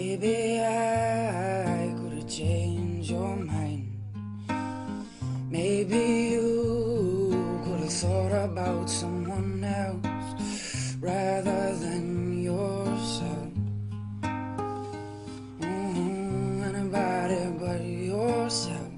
Maybe I could have changed your mind. Maybe you could have thought about someone else rather than yourself. Anybody but yourself.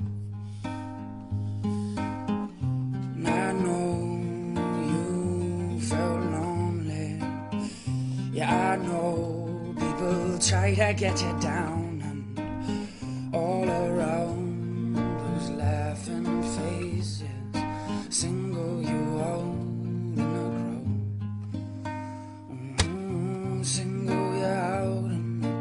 And I know you felt lonely. Yeah, I know people try to get you down, and all around those laughing faces single you out in a crowd. Single you out in the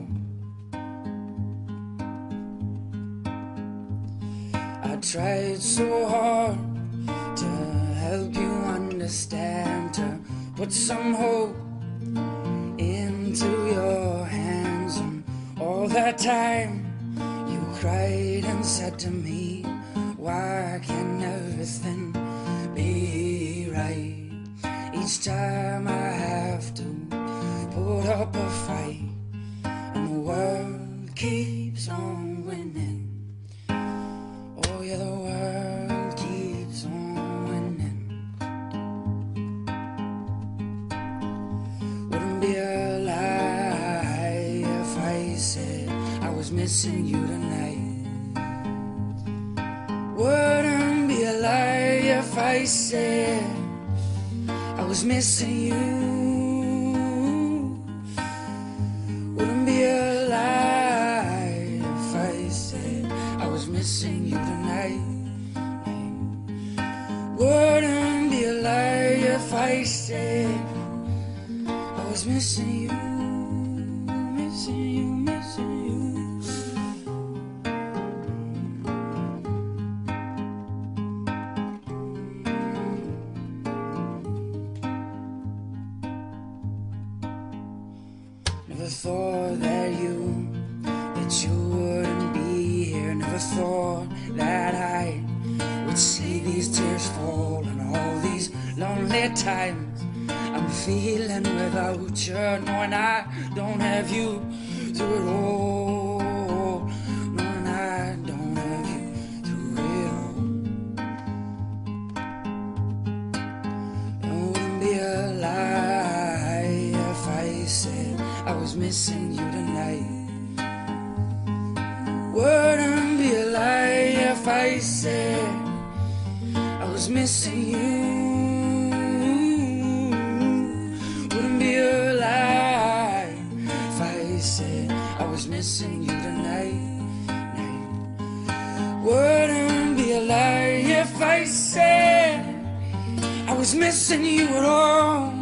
crowd. I tried so hard to help you understand, to put some hope into your hands, and all that time you cried and said to me, why can't everything be right? Each time I have to put up a fight, and the world keeps on winning. Oh yeah, the world keeps on winning. Wouldn't be a lie if I said I was missing you tonight. Wouldn't be a lie if I said I was missing you. Wouldn't be a lie if I said I was missing you tonight. Wouldn't be a lie if I said I was missing you, missing you, missing you. Never thought that you wouldn't be here. Never thought that I would see these tears fall, and all these lonely times I'm feeling without you, knowing I don't have you through it all, knowing I don't have you through it all. It wouldn't be a lie if I said I was missing you tonight. Wouldn't be a lie if I said I was missing you. Wouldn't be a lie if I said I was missing you tonight. Wouldn't be a lie if I said I was missing you at all.